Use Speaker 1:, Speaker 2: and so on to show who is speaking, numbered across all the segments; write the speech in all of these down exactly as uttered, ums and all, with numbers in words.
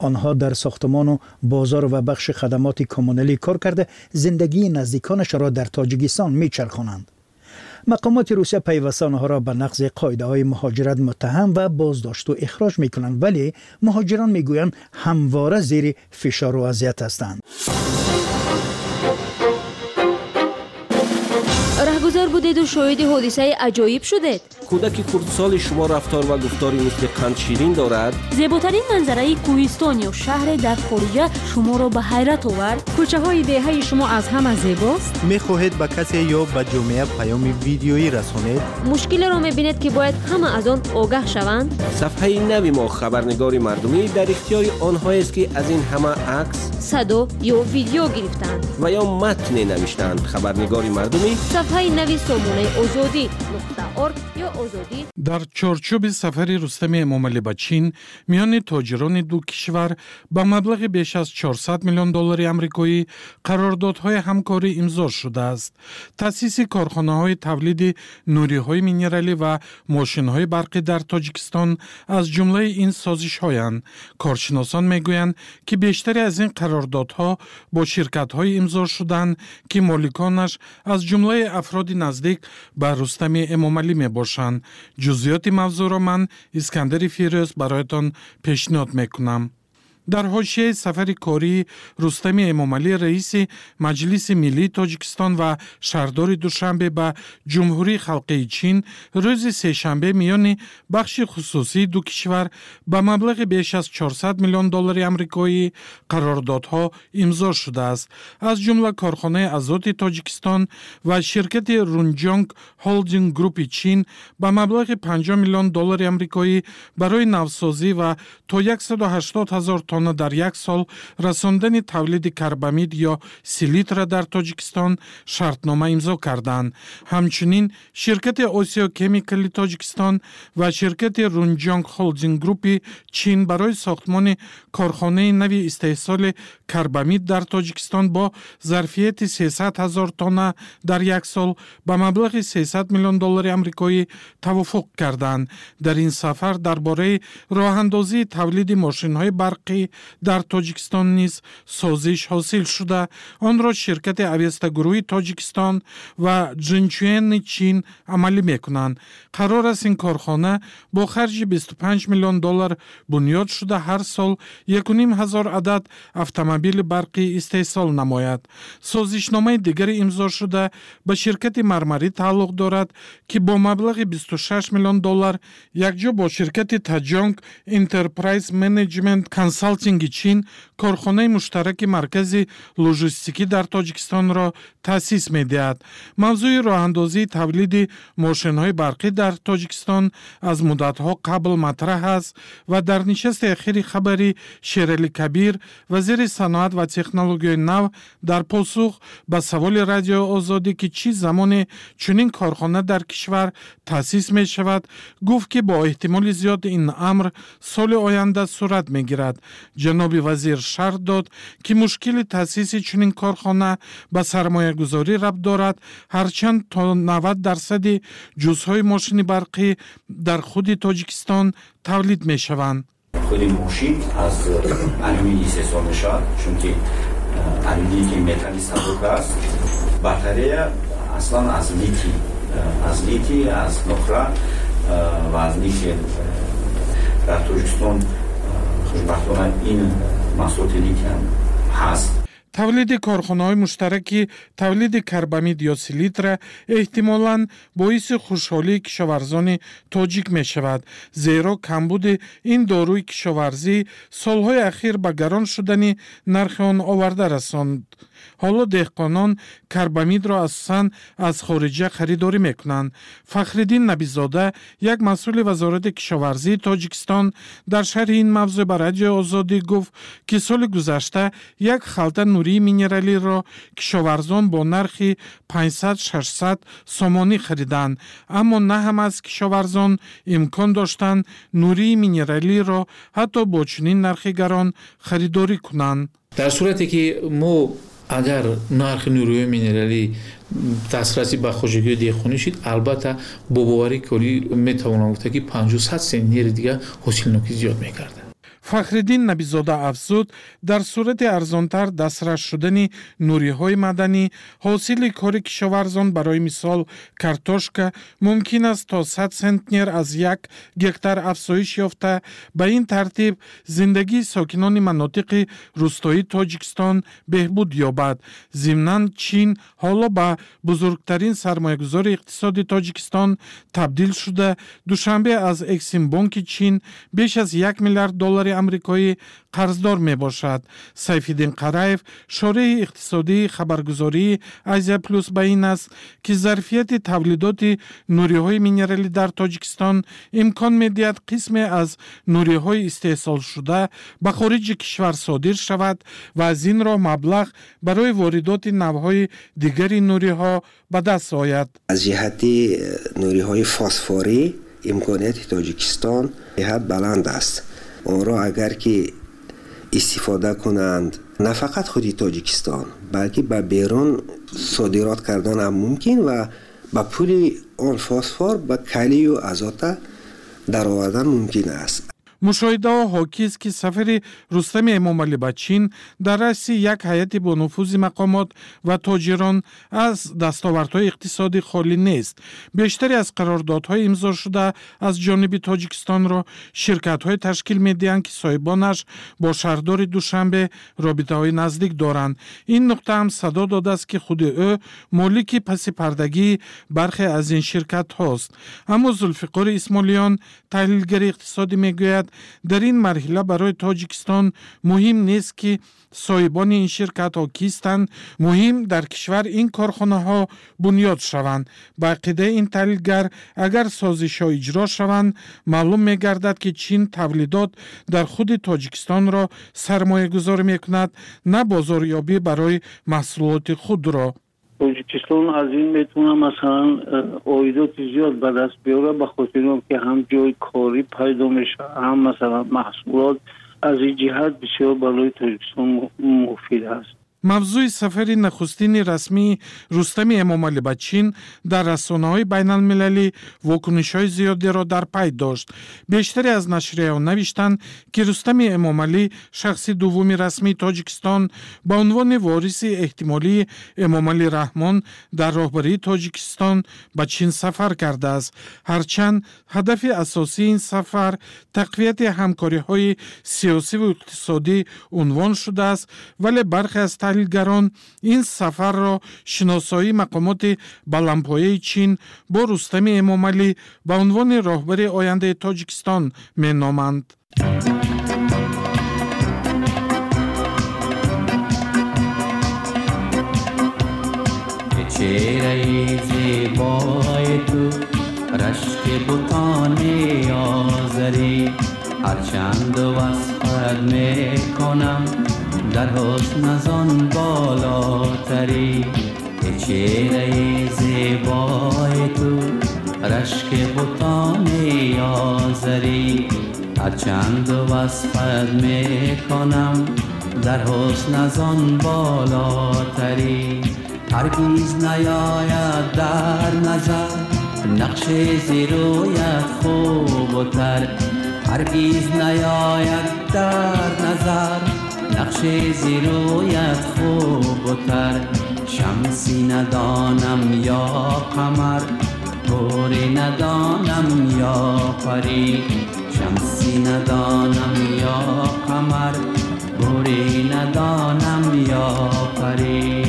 Speaker 1: آنها در ساختمان و بازار و بخش خدمات کمونالی کار کرده زندگی نزدیکانش را در تاجیکستان میچرخانند. مقامات روسیه پیوسته آنها را به نقض قاعده های مهاجرت متهم و بازداشت و اخراج میکنند، ولی مهاجران میگویند همواره زیر فشار و اذیت هستند.
Speaker 2: رهگذر بودید و شاهد حادثه عجایب شدید.
Speaker 3: کودک خردسال شما رفتار و گفتاری مثل قند شیرین دارد.
Speaker 2: زیباترین منظره کوهستان یا شهر در خارج شما را به حیرت آورد.
Speaker 4: کوچه های دهه شما از همه زیباست.
Speaker 5: میخواهید به کسی یا به جامعه پیام ویدیویی رسانید؟
Speaker 2: مشکل را میبینید که باید همه از آن آگاه شوند.
Speaker 3: صفحه نوی ما خبرنگار مردمی در اختیار آنها است که از این همه عکس،
Speaker 2: صدا یا ویدیو گرفتند
Speaker 3: و یا متن نوشتند. خبرنگار مردمی
Speaker 2: صفحه نوی سامانه آزادی نقطه ارگ یا آزادی.
Speaker 6: در چارچوب سفر رستم امامعلی به چین میان تاجران دو کشور با مبلغ بیش از چهارصد میلیون دلار آمریکایی قراردادهای همکاری امضا شده است. تأسیس کارخانه‌های تولید نوری‌های مینرالی و ماشین‌های برقی در تاجیکستان از جمله این سازش‌هایند. کارشناسان میگویند که بیشتری از این قراردادها با شرکت‌های امضا شدند که مالکانش از جمله افراد نزدیک به رستم امامعلی میباشند. جزئیات موضوع را من اسکندر فیروز برایتان پیشنهاد میکنم. در حاشیه سفر کاری رستم امامعلی رئیس مجلس ملی تاجیکستان و شهردار دوشنبه به جمهوری خلقی چین روز سه‌شنبه میان بخش خصوصی دو کشور به مبلغ بیش از چهارصد میلیون دلار آمریکایی قراردادها امضا شده است. از جمله کارخانه آزاد تاجیکستان و شرکت رونجانگ هولدینگ گروپ چین به مبلغ پنجاه میلیون دلار آمریکایی برای نوسازی و تا صد و هشتاد هزار تن در یک سال رساندن تولید کربامید یا سیلیت را در تاجیکستان شرطنامه امضا کردند. همچنین شرکت آسیا کمیکل تاجیکستان و شرکت رونجانگ هولدینگ گروپ چین برای ساختمان کارخانه نوی استحصال کربامید در تاجیکستان با ظرفیت سیصد هزار تن در یک سال به مبلغ سیصد میلیون دلار آمریکایی توافق کردند. در این سفر درباره راه‌اندازی تولید ماشین‌های برقی در تاجیکستان نیز سازش حاصل شده. آن را شرکت اویستا گروهی تاجیکستان و جنچوین چین عملی میکنند. قرار است این کارخانه با خرج بیست و پنج میلیون دلار بنیاد شده هر سال یک و نیم هزار عدد اتومبیل برقی استحصال نماید. سازشنامه دیگری امضا شده به شرکت مرمری تعلق دارد که با مبلغ بیست و شش میلیون دلار یکجا با شرکت تاجانگ انترپرایز منیجمنت کنسالتینگ چین کارخانه مشترک مرکز لوجستیکی در تاجیکستان را تأسیس می‌دهد. موضوع راه‌اندازی تولید ماشین‌های برقی در تاجیکستان از مدت‌ها قبل مطرح است و در نشست اخیر خبری شیرعلی کبیر وزیر صنعت و تکنولوژی نو در پاسخ به سوال رادیو آزادی که چه زمان چنین کارخانه در کشور تأسیس می‌شود گفت که با احتمال زیاد این امر سال آینده صورت می‌گیرد. جناب وزیر شرح داد که مشکل تأسیس چنین کارخانه به سرمایه گذاری ربط دارد، هرچند تا نود درصد جزهای ماشین برقی در خود تاجیکستان تولید می شوند.
Speaker 7: خود ماشین از الومینی استحصال می شود، چون که الومینی که متالی صدوق است بطریه اصلا از لیتی از لیتی از نقره و از لیتی در تاجیکستان خوشبختانه این محصولات لیتی هم هست.
Speaker 6: تولید کارخانه‌های مشترک تولید کربامید یا سیلیت را احتمالاً باعث خوشحالی کشاورزان تاجیک می شود، زیرا کمبود این داروی کشاورزی سالهای اخیر به گران شدن نرخ آن آورده رساند. حالا دهقانان کربامید را اساساً از خارجه خریداری میکنند. فخرالدین نبیزاده یک مسئول وزارت کشاورزی تاجیکستان در شرح این موضوع به رادیو آزادی گفت که سال گذشته یک خلطه نوری مینرالی را کشاورزان با نرخ پانصد ششصد سامانی خریدند، اما نه هم از کشاورزان امکان داشتند نوری مینرالی را حتی با چنین نرخ گران خریداری کنند.
Speaker 8: در صورتی که ما اگر نرخ نیروی مینرالی دسترسی به خوشگی دیخونی شد، البته با باوری کلی میتوانم گفت که پنجاه صد سنیر دیگه حاصل نوکی زیاد میکرده.
Speaker 6: فخرالدین نبیزاده افزود در صورت ارزانتر دسترس شدن نوری‌های معدنی حاصل کار کشاورزان برای مثال کارتوشکا ممکن است تا صد سنتنر از یک گکتار افزایش یافته به این ترتیب زندگی ساکنان مناطق روستایی تاجیکستان بهبود یابد. ضمناً چین حالا به بزرگترین سرمایه‌گذار اقتصادی تاجیکستان تبدیل شده دوشنبه از اکسیم بانک چین بیش از یک میلیارد دلار امریکایی قرضدار می باشد. سیفالدین قرایف شارح اقتصادی خبرگزاری آسیا پلوس بیان است که ظرفیت تولیدات نوری‌های مینرالی در تاجیکستان امکان می‌دهد قسمی از نوری‌های استحصال شده به خارج کشور صادر شود و از این راه مبلغ برای واردات نوع‌های دیگری نوری‌ها به دست آید.
Speaker 9: از جهت نوری‌های فسفری امکانیت تاجیکستان حد بلند است. آن را اگر که استفاده کنند نه فقط خودی تاجیکستان بلکه به بیرون صادرات کردن هم ممکن و با پول آن فسفر به کلی و آزات در آوردن ممکن است.
Speaker 6: مشاهده ها حاکی است که سفر رستم امامعلی به چین در رأس یک هیئت با نفوذ مقامات و تاجران از دستاوردهای اقتصادی خالی نیست. بیشتری از قراردادهای امضا شده از جانب تاجیکستان را شرکت‌های تشکیل می‌دهند که صاحبانش با شهردار دوشنبه رابطه‌های نزدیک دارند. این نقطه هم صدا داده است که خود او مالک پس پردگی برخی از این شرکت‌هاست. اما ذوالفقار اسماعیلیان تحلیلگر اقتصادی می‌گوید در این مرحله برای تاجیکستان مهم نیست که صاحبان این شرکت ها کیستند، مهم در کشور این کارخانه ها بنیاد شوند. با عقیده این تحلیلگر اگر سازش ها اجرا شوند معلوم می گردد که چین تولیدات در خود تاجیکستان را سرمایه گذاری می کند نه بازاریابی برای محصولات خود را.
Speaker 10: تاجیکستان از این میتونه مثلا عایدات زیاد به دست بیاره به خاطر که هم جای کاری پیدا میشه هم مثلا محصولات از این جهت بسیار برای تاجیکستان مفید است.
Speaker 6: موضوع سفر نخستین رسمی رستم امامعلی به چین در رسانه‌های بین المللی واکنش‌های زیادی را در پی داشت. بیشتری از نشریه‌ها نوشتند که رستم امامعلی شخص دوم رسمی تاجیکستان به عنوان وارث احتمالی امامعلی رحمان در راهبری تاجیکستان به چین سفر کرده است. هرچند هدف اساسی این سفر تقویت همکاری‌های سیاسی و اقتصادی عنوان شده است، ولی برخی از تحلیلگران این سفر را شناسایی مقامات بلندپایه چین با رستم امامعلی به عنوان راهبر آینده تاجیکستان می نامند.
Speaker 11: چهره زیبای تو رشک بوتان آذری هرچند وصفت می کنم در حسن از آن بالاتری. چهره زیبای تو رشک بوتان آذری هرچند وصفت می کنم در حسن از آن بالاتری. هرگیز نیاید در نظر نقش زیرویت خوب و تر، هرگیز نیاید در نظر نقش زیرویت خوب و تر. شمسی ندانم یا قمر گوری ندانم یا پری، شمسی ندانم یا قمر گوری ندانم یا پری.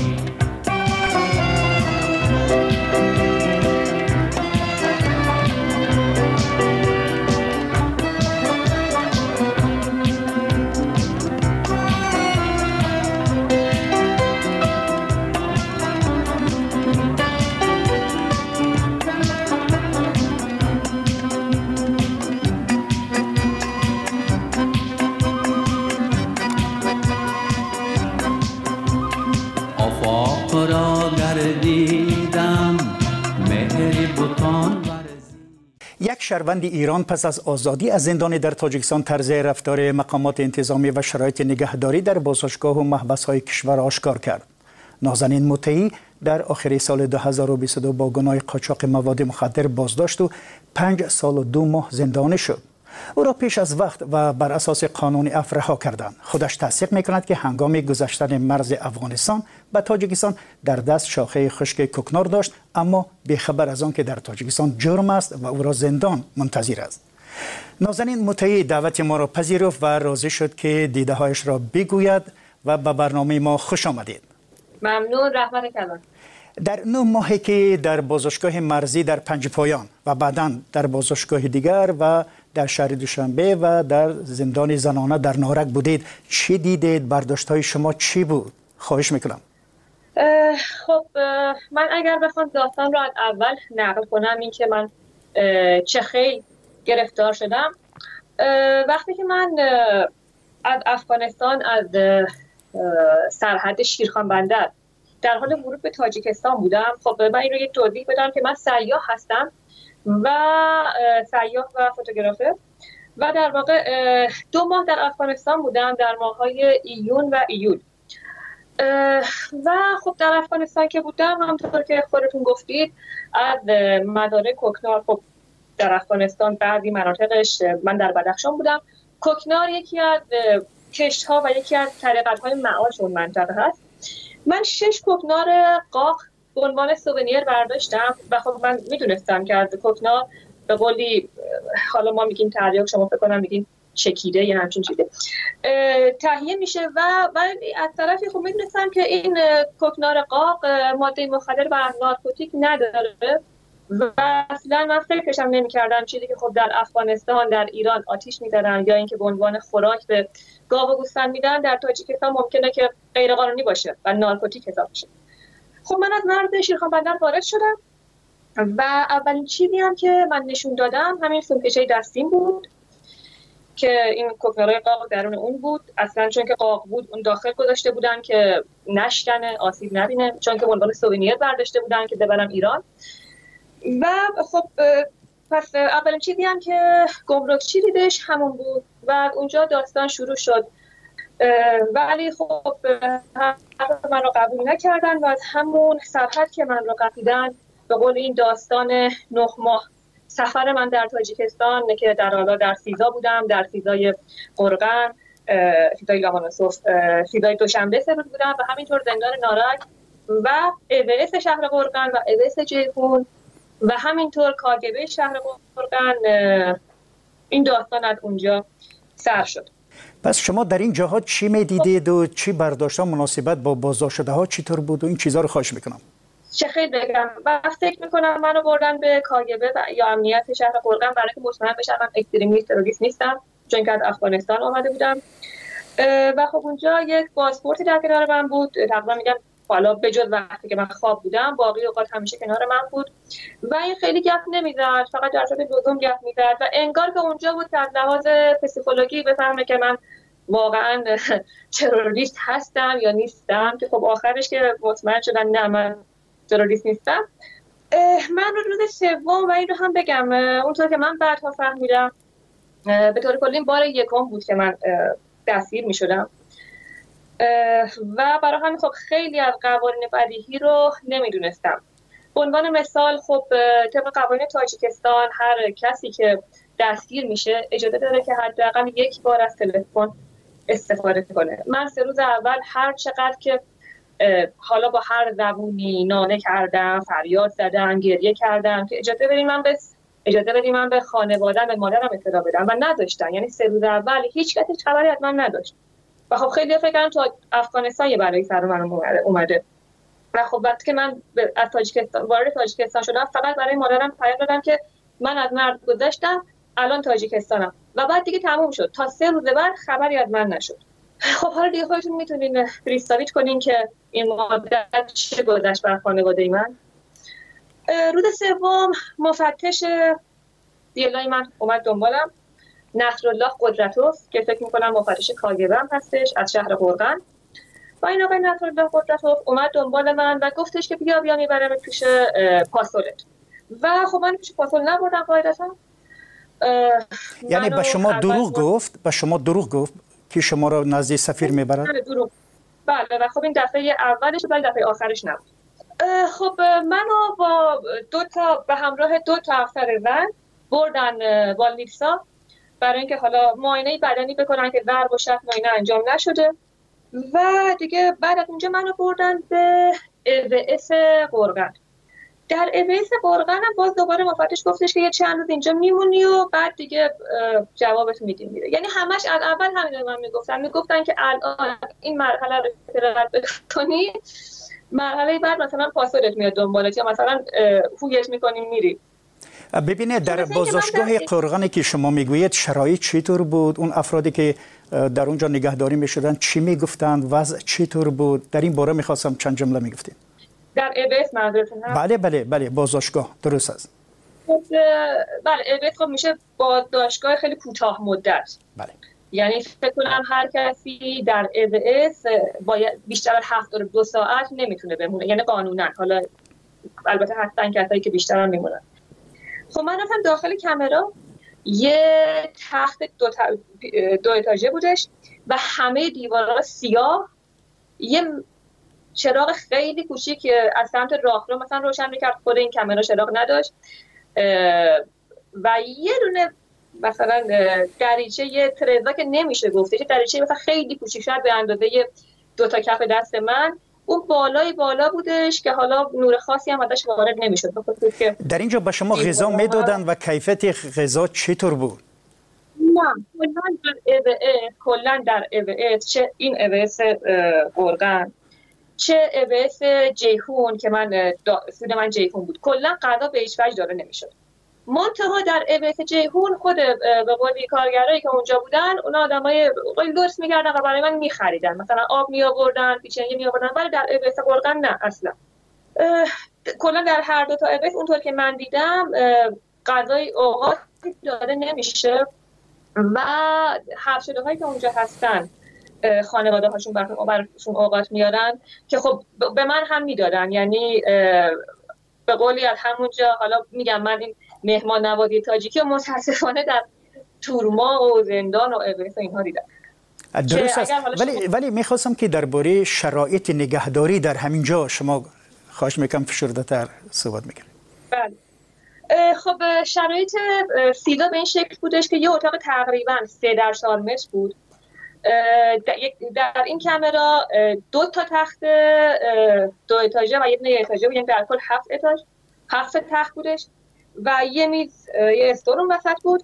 Speaker 1: یک شهروند ایران پس از آزادی از زندان در تاجیکستان طرز رفتار مقامات انتظامی و شرایط نگهداری در بازداشتگاه و محبس‌های کشور آشکار کرد. نازنین مطیعی در آخر سال دو هزار و بیست و دو با گناه قاچاق مواد مخدر بازداشت و پنج سال و دو ماه زندانی شد. او را پیش از وقت و بر اساس قانون عفو رها کردند. خودش تصدیق می‌کند که هنگام گذشتن مرز افغانستان به تاجیکستان در دست شاخه خشک کوکنار داشت، اما بی‌خبر از آن که در تاجیکستان جرم است و او را زندان منتظر است. نازنین مطیع دعوت ما را پذیرفت و راضی شد که دیده هایش را بگوید و به برنامه ما خوش آمدید.
Speaker 12: ممنون. رحمت کلان.
Speaker 1: در نه ماهی که در بازداشتگاه مرزی در پنجپایان و بعداً در بازداشتگاه دیگر و در شهر دوشنبه و در زندان زنانه در نارک بودید، چی دیدید؟ برداشت‌های شما چی بود؟ خواهش میکنم.
Speaker 12: خب من اگر بخوام داستان رو از اول نقل کنم، این که من چه خیلی گرفتار شدم وقتی که من از افغانستان از سرحد شیرخان بندر در حال ورود به تاجیکستان بودم. خب من این رو یک توضیح بدم که من سیاح هستم و سیاح و فوتوگرافر و در واقع دو ماه در افغانستان بودم، در ماه‌های ایون و ایول. و خب در افغانستان که بودم، همونطور که خودتون گفتید، از مدار کوکنار، خب در افغانستان بعضی مناطقش، من در بدخشان بودم، کوکنار یکی از کشت‌ها و یکی از طریقت‌های معاش اون منطقه هست. من شش کوکنار قاق به عنوان سوونیر برداشتم و خب من میدونستم که از کوکنار به قولی، حالا ما میگیم تریاک، شما فکر کنم میگین چکیده یا همچین چیزه، تهیه میشه و ولی از طرفی خب میدونستم که این کوکنار قاق ماده مخدر و نارکوتیک نداره و اصلا من فکرشم نمی‌کردم چیزی که خب در افغانستان، در ایران آتیش می‌زدن یا اینکه به عنوان خوراک به گاو و گوسفند میدن، در تاجیکستان ممکنه که غیر قانونی باشه و نارکوتیک حساب بشه. خب من از مرز شیرخان بندر وارد شدم و اولین چیزی هم که من نشون دادم همین سومکشه دستیم بود که این کوکنارای قاق درون اون بود. اصلا چون که قاق بود اون داخل گذاشته بودن که نشکنه، آسیب نبینه، چون که به عنوان سوونیر برداشته بودن که ببرم ایران. و خب پس اولین چیزی هم که گمرکچی دیدش همون بود و اونجا داستان شروع شد. ولی خب من رو قبول نکردن و از همون سرحد که من رو قپیدن، به قول این داستان نه ماه سفر من در تاجیکستان که در حالا در سیزا بودم، در سیزای قرغن، سیزای لاهانوسوف، سیزای دوشنبه سه روز بودم و همینطور زندان نارک و اویس شهر قرغن و اویس جیهون و همینطور کاگبه شهر قرغن. این داستان از اونجا سر شد.
Speaker 1: پس شما در این جاها چی میدیدید و چی برداشتن مناسبت با بازداشت شده ها چطور بود و این چیزها رو خواهش میکنم؟
Speaker 12: چه خیلی بگم و فکر میکنم منو بردن به کاگبه یا امنیت شهر قرغن برای که مطمئن بشم من اکستریمیست تروریست نیستم، چون که از افغانستان آمده بودم. و خب اونجا یک پاسپورتی در کنار من بود، تقریبا میگم حالا به جز وقتی که من خواب بودم باقی اوقات همیشه کنار من بود و این خیلی گپ نمیزد، فقط در صورت لزوم گپ میزد و انگار که اونجا بود که از لحاظ پسیکولوژی بفهمه که من واقعا تروریست هستم یا نیستم، که خب آخرش که مطمئن شدن نه من تروریست نیستم. من روز سوم و این رو هم بگم اونطور که من بعدها فهمیدم به طور کلی بار یکم بود که من دستگیر میشدم و برای همین خب خیلی از قوانین بدیهی رو نمیدونستم. به عنوان مثال خب طبق قوانین تاجیکستان هر کسی که دستگیر میشه اجازه داره که حداقل یک بار از تلفن استفاده کنه. من سه روز اول هر چقدر که حالا با هر زبونی ناله کردم، فریاد زدم، گریه کردم که اجازه بدید من به اجازه بدید من به خانواده‌ام، به مادرم اطلاع بدم و نداشتن. یعنی سه روز اول هیچ کسی خبری از من نداشت و خب خیلی فکر کردم تو افغانستان یه بلایی سر من اومده و خب وقتی که من از تاجیکستان وارد تاجیکستان شدم فقط برای مادرم پیام دادم که من از مرز گذشتم، الان تاجیکستانم و بعد دیگه تموم شد. تا سه روز بعد خبری از من نشد. خب حالا دیگه خودتون میتونین پریستاویت کنین که این مدت چه گذشت بر خانواده من. روز سوم مفتش دیلای من اومد دنبالم، نصرالله قدرتوف که فکر میکنم مفتش کاگبه هم هستش از شهر قرغن و این آقای نصرالله قدرتوف اومد دنبال من و گفتش که بیا بیا میبرم پیش پاسولت و خب من پیش پاسول نبردم قاعدتا.
Speaker 1: یعنی به شما دروغ گفت به شما دروغ گفت که شما رو نزد سفیر میبرد؟
Speaker 12: بله و خب این دفعه اولش ولی دفعه آخرش نبود. خب منو با دو تا به همراه دو تا افسر زن بردن والنیتسا برای اینکه حالا معاینه بدنی بکنن که ضرب و شتم معاینه انجام نشده و دیگه بعد از اونجا منو بردن به ای وی اس قرغن. در ای وی اس قرغن هم باز دوباره مفتش گفتش که یه چند روز اینجا میمونی و بعد دیگه جوابت میدیم میره. یعنی همش از اول همین رو من میگفتن میگفتن که الان این مرحله رو رد بکنی، مرحله بعد مثلا پاسپورتت میاد دنبالت یا مثلا هویت میکنیم میری.
Speaker 1: ببینید در بازداشتگاه قرغنی که شما میگویید شرایط چطور بود؟ اون افرادی که در اونجا نگهداری میشدن چی میگفتند؟ وضع چطور بود؟ در این باره میخواستم چند جمله میگفتید.
Speaker 12: در ای وی اس منظورتون هست؟
Speaker 1: بله بله بله بازداشتگاه درست است.
Speaker 12: بله ای وی اس خب میشه بازداشتگاه خیلی کوتاه مدت.
Speaker 1: بله.
Speaker 12: یعنی فکر کنم هر کسی در ای وی اس باید بیشتر از هفتاد و دو ساعت نمیتونه بمونه، یعنی قانونا. حالا البته هستن کسایی که بیشتر هم میمونن. خب من رفتم داخل کامرا، یه تخت دو, تا... دو اتاژه بودش و همه دیوارها سیاه، یه چراغ خیلی کوچیک از سمت راهرو مثلا روشن میکرد، خود این کامرا چراغ نداشت و یه دونه مثلا دریچه، یه ترزا که نمیشه گفتش، دریچه مثلا خیلی کوچیک شد به اندازه دو تا کف دست من، اون بالای بالا بودش که حالا نور خاصی هم ازش وارد نمیشد.
Speaker 1: در اینجا به شما غذا میدادن و کیفیت غذا چطور بود؟
Speaker 12: نه کلا در ای وی اس، کلا در ای وی اس، چه این ای وی اس قرغن چه ای وی اس جیهون که من سود من جیهون بود، کلا غذا به هیچ وجه داده نمیشد. منتها در ای وی اس جیهون خود به قولی کارگرایی که اونجا بودن، اونا آدمای خیلی درست می‌کردن و برای من می‌خریدن، مثلا آب می‌آوردن، پیچنگی می‌آوردن، ولی در ای وی اس قرغن نه اصلا. کلا در هر دو تا ای وی اس اونطور که من دیدم غذای اوقات داده نمیشه و حبس شده‌هایی که اونجا هستن خانواده‌هاشون براشون اوقات میارن که خب به من هم میدادن، یعنی به قولی از همونجا، حالا میگم من این مهمان نوازی تاجیکی و متاسفانه در تورما و زندان و اویس و اینها دیدم.
Speaker 1: درست است، ولی ولی میخواستم که درباره شرایط نگهداری در همینجا شما خواهش میکنم فشرده‌تر صحبت میکنید.
Speaker 12: بله. خب شرایط سیدا به این شکل بودش که یه اتاق تقریبا سه در چهار متر بود. در این کامرا دو تا تخت دو اتاژه و یه دونه اتاژه بود، یعنی در کل هفت اتاژ، هفت تخت بودش و یه میز، یه استول اون وسط بود،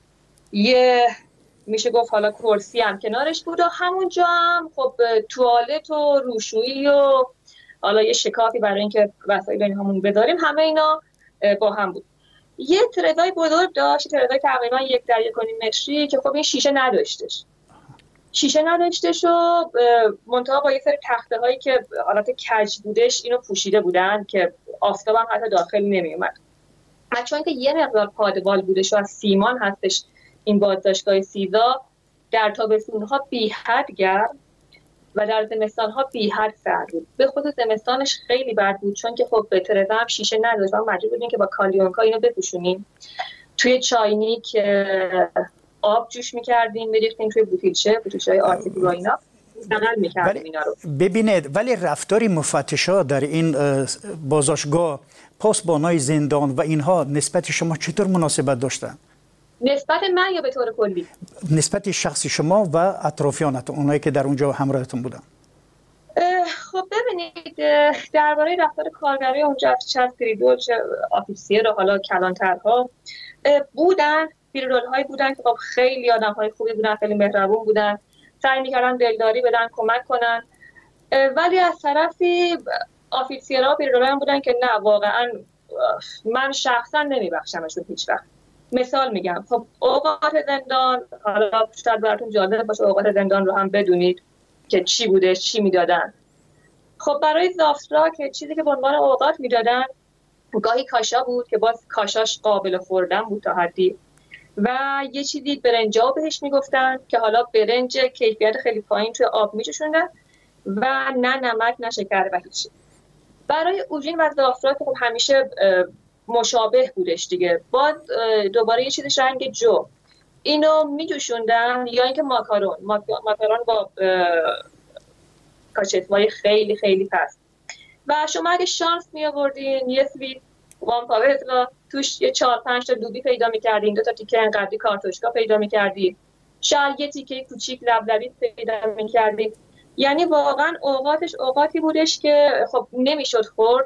Speaker 12: یه میشه گفت حالا کرسی هم کنارش بود و همونجا هم خب توالت و روشویی و حالا یه شکافی برای اینکه وسایل این همون بذاریم، همه اینا با هم بود. یه ترزای بزرگ داشت، ترزای تقریبا یک در یک و نیم متری که خب این شیشه نداشتش. شیشه نداشتش و منتها با یه سری تخته هایی که حالت کج بودش اینو پوشیده بودن که آفتاب هم حتی داخل نمی اومد. چون که یه مقدار پادبال بودش و از سیمان هستش این بازداشتگاه سیدا، در تابستون ها بی حد گرم و در زمستان ها بی حد سرد بود. به خصوص زمستانش خیلی بد بود چون که خب به ترزا هم شیشه نداشت، ما مجبور بودیم که با کالیونکا اینو بپوشونیم. توی چاینیک آب جوش می‌کردیم، می‌ریختیم توی بوتیلچه، بوتیلچه‌های آرتیفی و اینا نقل می‌کردیم اینا رو.
Speaker 1: ببینید ولی رفتار مفتشا در این بازداشتگاه، پاسبانای زندان و اینها نسبت شما چطور مناسبت داشتن؟
Speaker 12: نسبت من یا به طور کلی؟
Speaker 1: نسبت شخصی شما و اطرافیانتون، اونایی که در اونجا همراهتون بودن.
Speaker 12: خب ببینید درباره رفتار کارگرای اونجا، چه فریدول چه آفیسیر و حالا کلانترها بودن، پیرول هایی بودن که خب خیلی آدم های خوبی بودن، خیلی مهربون بودن، سعی میکردن دلداری بدن، کمک کنن، ولی از طرفی آفیسیرها و پیرول هم بودن که نه واقعا من شخصا نمیبخشمشون هیچ وقت. مثال میگم، خب اوقات زندان، حالا شاید براتون جالب باشه اوقات زندان رو هم بدونید که چی بوده، چی میدادن. خب برای زافترا که چیزی که به عنوان اوقات میدادن گاهی کاشا بود که باز کاشاش قابل خوردن بود تا حدی، و یه چیزی برنجا بهش میگفتن که حالا برنج کیفیت خیلی پایین توی آب میچشوندن و نه نمک نه شکر و هیچی. برای اوژین و زافترا که خب همیشه مشابه بودش دیگه، باز دوباره یه چیزش رنگ جو، اینو میجوشوندن، یا اینکه ماکارون ماکارون با کاچتوای خیلی خیلی پست. و شما اگه شانس می آوردین یه سری وان پاور را توش یه چهار پنج تا دوبی پیدا می‌کردیم، دو تا تیکه انقدری کارتوشکا پیدا می‌کردیم، شاید یه تیکه کوچیک لبلبی پیدا می‌کردیم. یعنی واقعا اوقاتش اوقاتی بودش که خب نمیشد خورد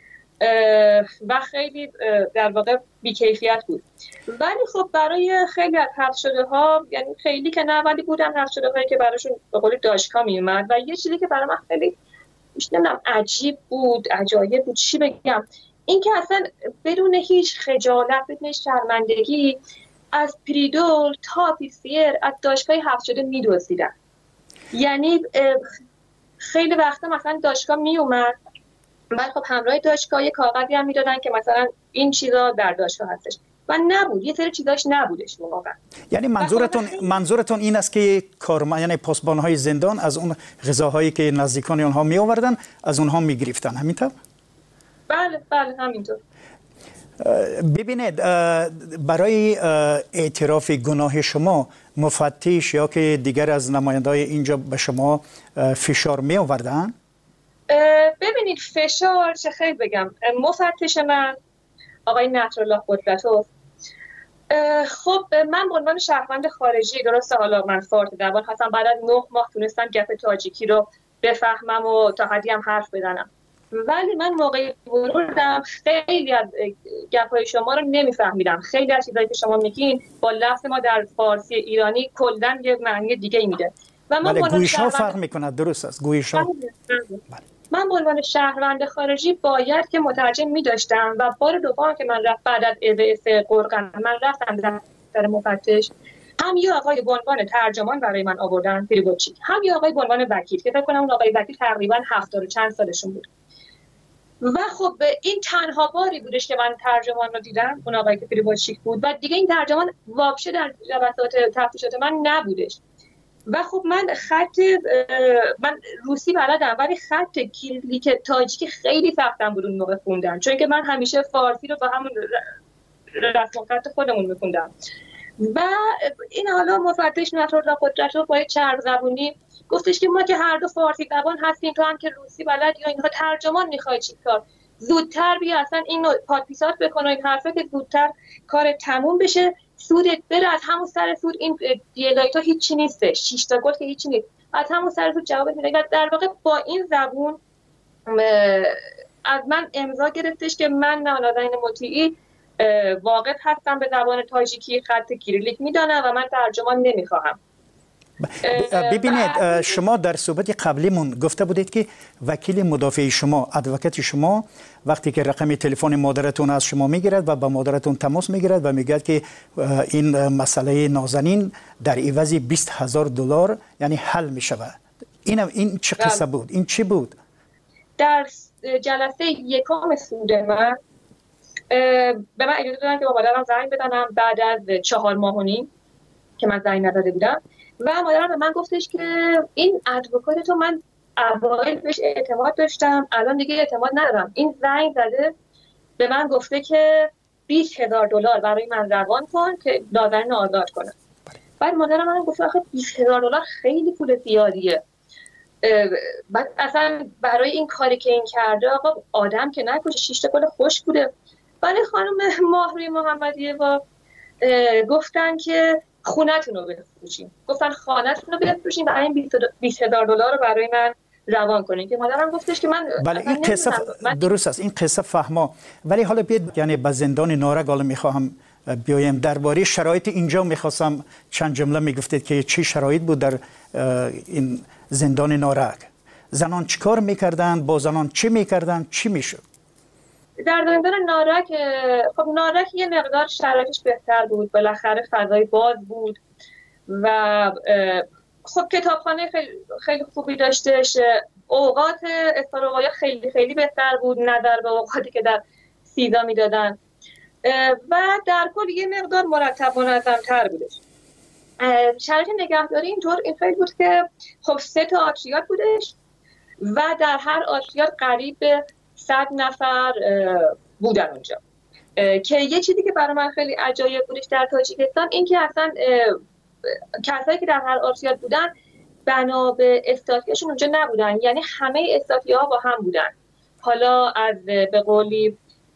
Speaker 12: و خیلی در واقع بی‌کیفیت بود. ولی خب برای خیلی از حذف شده ها، یعنی خیلی که نه ولی بودن حذف شده هایی که براشون به قول داشکا می اومد. و یه چیزی که برای من خیلی نمیدونم عجیب بود، عجایب بود، چی بگم، این که اصلا بدون هیچ خجالت، بدون هیچ شرمندگی از پریدول تا پیسیر از داشکای حذف شده می‌دزدیدن. یعنی خیلی وقتا مثلا داشکا می اومد، بعد خب همراه داشکا یه کاغذی هم میدادن که مثلا این چیزا در داشکا هستش و نبود، یه سری چیزاش نبودش واقعا.
Speaker 1: یعنی منظورتون منظورتون این است که کارمند یعنی پاسبان‌های زندان از اون غذاهایی که نزدیکان آنها می آوردن از اونها می گرفتن، همینطور؟
Speaker 12: بله بله همینطور.
Speaker 1: ببینید برای اعتراف گناه شما مفتش یا که دیگر از نماینده‌های اینجا به شما فشار می آوردن؟
Speaker 12: ببینید فشار چه خیلی بگم، مفتش من آقای نصرالله قدرتوف، خب من به عنوان شهروند خارجی، درسته حالا من فارسی زبان هستم، بعد از نه ماه تونستم گپ تاجیکی رو بفهمم و تا حدی هم حرف بزنم، ولی من موقعی ورودم خیلی از گپ‌های شما رو نمیفهمیدم. خیلی از چیزایی که شما میگین با لفظ ما در فارسی ایرانی کلاً یه معنی دیگه میده و من
Speaker 1: بله گویش‌ها فرق میکنه. درست است گویش‌ها.
Speaker 12: من به عنوان شهروند خارجی باید که مترجم می‌داشتم و بار دوم که من رفت بعد از ابعث قرقن من رفتم دفتر مفتش، هم یه آقای به عنوان ترجمان برای من آوردن پریبوچیک، هم یه آقای به عنوان وکیل که فکر کنم اون آقای وکیل تقریبا هفتاد و چند سالشون بود. و خب این تنها باری بودش که من ترجمان رو دیدم، اون آقایی که پریبوچیک بود و دیگه این ترجمان واپشه در جلسات تفتیشات من نبودش. و خب من خط من روسی بلدم ولی خط کلیک تاجیکی خیلی سختم بود اون موقع خوندن، چون که من همیشه فارسی رو با همون رسم و خط خودمون میخوندم. و این حالا مفتش نصرالله قدرتوف با چرب زبونی گفتش که ما که هر دو فارسی زبان هستیم، تو هم که روسی بلد یا اینها ترجمان میخوای چیکار، زودتر بیا اصلا اینو پادپیسات بکن و این حرفه که زودتر کار تموم بشه، سودت بره، از همون سر سود این دیلایت ها هیچی نیسته، شش تا گل که هیچی نیست، از همون سر سود جواب میده. در واقع با این زبون از من امضا گرفتش که من نازنین مطیعی واقف هستم به زبان تاجیکی، خط کیریلیک میدانم و من ترجمان نمیخواهم.
Speaker 1: ببینید شما در صحبت قبلیمون گفته بودید که وکیل مدافع شما، ادوکات شما، وقتی که رقم تلفن مادرتون از شما میگیرد و با مادرتون تماس میگیرد و میگه که این مسئله نازنین در عوض بیست هزار دلار یعنی حل میشود، این این چه قصه بود؟ این چی بود؟
Speaker 12: در جلسه یکم سود من به من اجازه دادن که با مادرم زنگ بزنم بعد از چهار ماه و نیم که من زنگ نزده بودم و مادرم به من گفتش که این ادوکات تو من اوایل بهش اعتماد داشتم، الان دیگه اعتماد ندارم. این زنگ زده به من گفته که بیست هزار دلار برای من روان کن که نازنین آزاد کنم. بعد مادرم من گفت آخه بیست هزار دلار خیلی پول زیادیه. بعد اصلا برای این کاری که این کرده آقا آدم که نکشه، شش تا گل خوش بوده. ولی خانم ماهروی محمدیه با گفتن که خونه‌تون رو بفروشین، گفتن خانه‌تون رو بفروشین و این بیست هزار دلار رو برای من روان کنین که مادرم گفتش که من
Speaker 1: بله این قصه من... درست است، این قصه فهما. ولی حالا بیاد یعنی به زندان نارک حالا میخواهم بیایم، درباره شرایط اینجا میخواستم چند جمله میگفتید که چی شرایط بود در این زندان نارک، زنان چیکار میکردن، با زنان چی میکردن، چی میشد
Speaker 12: در زندان نارک؟ خب نارک یه مقدار شرایطش بهتر بود، بالاخره فضای باز بود و خب کتابخانه خیلی, خیلی خوبی داشتش، اوقات استراحت خیلی خیلی بهتر بود نظر به اوقاتی که در سیدا میدادن و در کل یه مقدار مرتب و منظم‌تر بودش. شرایط نگهداری اینطور این خیلی بود که خب سه تا آتریات بودش و در هر آتریات قریب به صد نفر بودن اونجا که یه چیزی که برای من خیلی عجایب بودش در تاجیکستان این که اصلا کسایی که در هر آتریات بودن بنا به استاتیاشون اونجا نبودن، یعنی همه استاتیاها با هم بودن. حالا از به قولی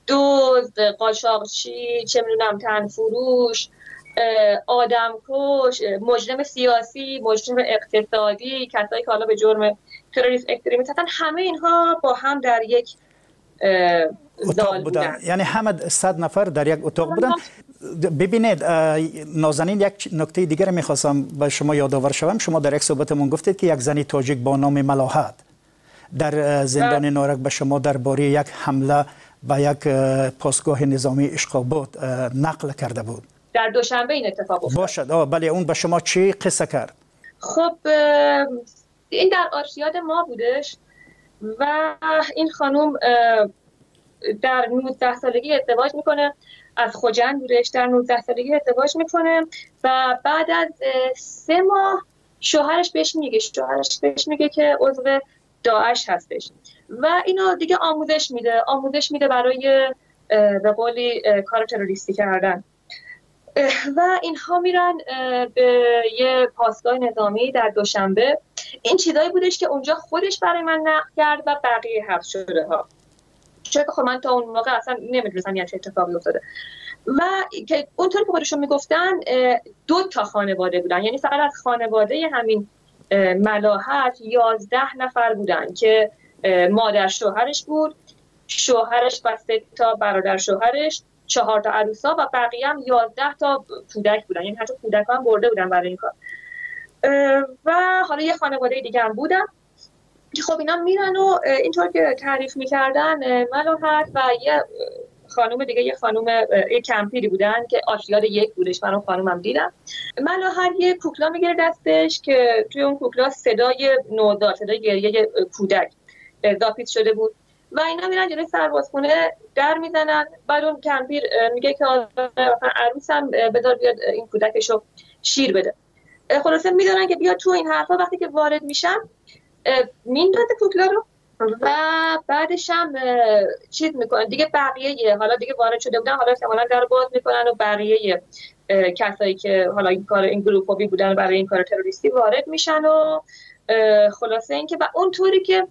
Speaker 12: دزد، قاچاقچی، چه میدونم تنفروش، آدمکش، مجرم سیاسی، مجرم اقتصادی، کسایی که حالا به جرم تروریسم اکستریمیست هستن، همه اینها با هم در یک
Speaker 1: اتاق بودن. یعنی همه صد نفر در یک اتاق بودن. ببینید نازنین، یک نکته دیگر میخواستم به شما یادآور شوم. شما در یک صحبتمون گفتید که یک زنی تاجیک با نام ملاحت در زندان نارک به شما درباره یک حمله به یک پاسگاه نظامی اشقابات نقل کرده بود.
Speaker 12: در دوشنبه این اتفاق افتاد.
Speaker 1: باشد. بله، اون به شما چی قصه کرد؟
Speaker 12: خب این در آرشیاد ما بودش و این خانم در نوزده سالگی ازدواج میکنه، از خوجند بودش، در نوزده سالگی ازدواج میکنه و بعد از سه ماه شوهرش بهش میگه شوهرش بهش میگه که عضو داعش هستش و اینو دیگه آموزش میده آموزش میده برای به قولی کار تروریستی کردن و اینها میرن به یه پاسگاه نظامی در دوشنبه. این چیزایی بودش که اونجا خودش برای من نقل کرد و بقیه حبس شده ها، چون خب من تا اون موقع اصلا نمیدونستم یه چه اتفاقی افتاده و که اونطوری که خودشون میگفتن دو تا خانواده بودن، یعنی فقط از خانواده همین ملاحت یازده نفر بودن که مادر شوهرش بود، شوهرش و سه تا برادر شوهرش، چهار تا عروسا و بقیه هم یازده تا کودک بودن، یعنی حتی کودک هم برده بودن برای این کار. و حالا یه خانواده دیگه هم بودن که خب اینا میرن و اینطور که تعریف میکردن ملاحت و یه خانم دیگه، یه خانم یه کمپیری بودن که آشیاد یک بودش، من اون خانومم دیدم. ملاحت یه کوکلا میگیره دستش که توی اون کوکلا صدای نوزاد، صدای گریه کودک داپیت شده بود و اینا میرن جلوی سربازخونه در میزنن. بعد اون کمپیر میگه که عروسم بذار بیاد این کودکشو شیر بده. خلاصه میدونن که بیاد تو این حرفا. وقتی که وارد میشن میندازه کوکلا رو و بعدش هم چیز میکنن دیگه. بقیه حالا دیگه وارد شده بودن، حالا احتمالاً در باز میکنن و بقیه کسایی که حالا این کار این گروپی بودن برای این کار تروریستی وارد میشن و خلاصه اینکه و اونطوری که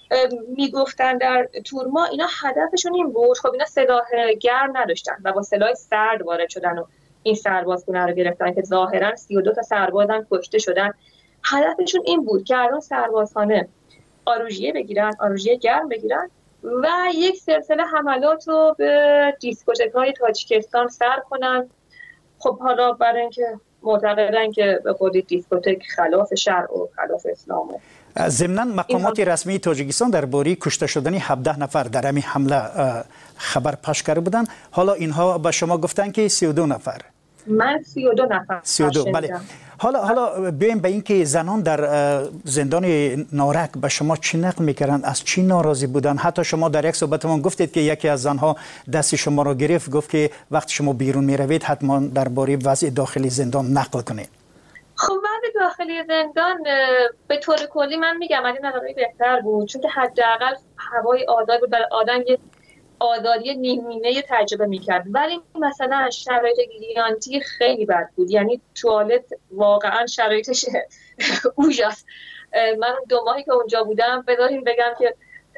Speaker 12: میگفتن در تورما اینا هدفشون این بود. خب اینا سلاح گرم نداشتن و با سلاح سرد وارد شدن و این سربازخونه رو گرفتن که ظاهرا سی و دو تا سربازم کشته شدن. هدفشون این بود که الان سربازخانه آروژیه بگیرن، آروژیه گرم بگیرن و یک سلسله حملات رو به دیسکوتک‌های تاجیکستان سر کنن. خب حالا برای اینکه معتقدن که به قول دیسکوتک خلاف شرع و خلاف اسلامه.
Speaker 1: ضمناً مقامات رسمی تاجیکستان درباره کشته شدن هفده نفر در همین حمله خبر پخش کرده بودند. حالا اینها به شما گفتن که سی و دو نفر.
Speaker 12: من سی و دو نفر.
Speaker 1: سی و دو بله. حالا حالا بیایم به اینکه زنان در زندان نارک به شما چی نقل میکردن، از چی ناراضی بودن؟ حتی شما در یک صحبتمون گفتید که یکی از زنها دست شما رو گرفت، گفت که وقتی شما بیرون میروید حتما درباره وضع داخلی زندان نقل کنید.
Speaker 12: خب وضع داخلی زندان به طور کلی من میگم اگه نظری بهتر بود، چون که حداقل هوای آزاد بود، برای آدم یه آزادی نیمینه تجربه میکرد. ولی مثلا شرایط گیانتی خیلی بد بود، یعنی توالت واقعا شرایطش اوجاست. من دو ماهی که اونجا بودم بذاریم بگم که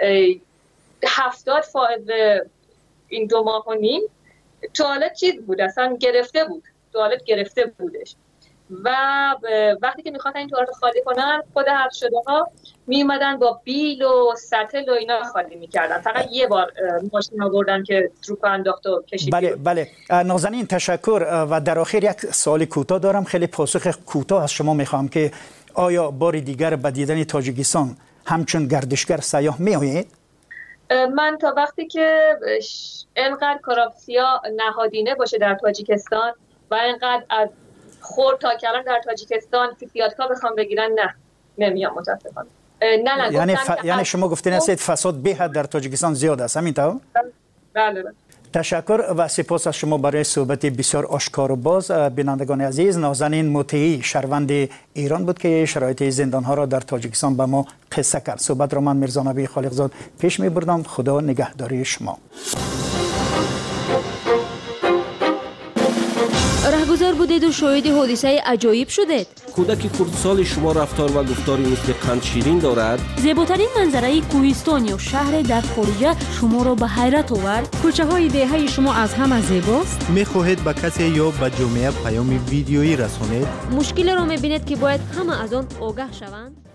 Speaker 12: هفتاد فائض این دو ماه و نیم توالت چیز بود، اصلا گرفته بود، توالت گرفته بودش و وقتی که میخواستن این توالت خالی کنن خود حبس شده ها می اومدن با بیل و سطل و اینا خالی میکردن. فقط یه بار ماشین آوردن که تروپ انداخت و کشید.
Speaker 1: بله بله نازنین تشکر. و در آخر یک سوال کوتاه دارم، خیلی پاسخ کوتاه از شما میخوام که آیا بار دیگر به دیدن تاجیکستان همچون گردشگر سیاح میآیید؟
Speaker 12: من تا وقتی که اینقدر کراپسیا نهادینه باشه در تاجیکستان و اینقدر از خورد تا کلان در تاجیکستان فیفیاتکا بخوام بگیرن نه نمیام متاسفانه. نه نه
Speaker 1: یعنی ف... یعنی شما گفتین است فساد به حد در تاجیکستان زیاد است، همین طور؟
Speaker 12: بله بله.
Speaker 1: تشکر و سپاس از شما برای صحبت بسیار آشکار و باز. بینندگان عزیز، نازنین مطیعی شهروند ایران بود که شرایط زندان ها را در تاجیکستان به ما قصه کرد. صحبت را من میرزا نبی خالقزاد پیش می بردم. خدا نگهداری شما.
Speaker 2: بیزار بودید و شاهد حادثه عجایب شدید.
Speaker 3: کودک خردسال شما رفتار و گفتاری مثل قند شیرین دارد.
Speaker 2: زیباترین منظره کوهستان یا شهر در خارج شما را به حیرت آورد.
Speaker 4: کوچه های دهه شما از همه زیباست.
Speaker 5: می خواهید به کسی یا به جامعه پیام ویدیویی رسانید؟
Speaker 2: مشکل را می بینید که باید همه از آن آگاه شوند.